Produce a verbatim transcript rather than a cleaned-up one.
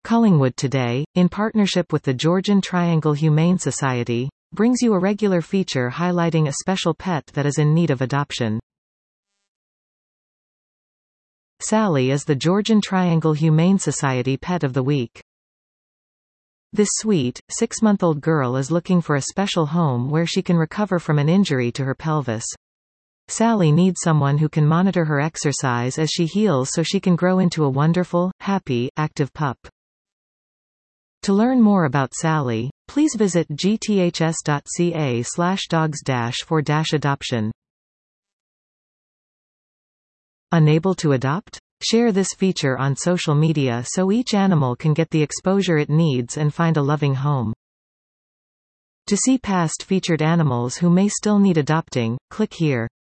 Collingwood Today, in partnership with the Georgian Triangle Humane Society, brings you a regular feature highlighting a special pet that is in need of adoption. Sally is the Georgian Triangle Humane Society Pet of the Week. This sweet, six-month-old girl is looking for a special home where she can recover from an injury to her pelvis. Sally needs someone who can monitor her exercise as she heals so she can grow into a wonderful, happy, active pup. To learn more about Sally, please visit g t h s dot c a slash dogs dash for dash adoption. Unable to adopt? Share this feature on social media so each animal can get the exposure it needs and find a loving home. To see past featured animals who may still need adopting, click here.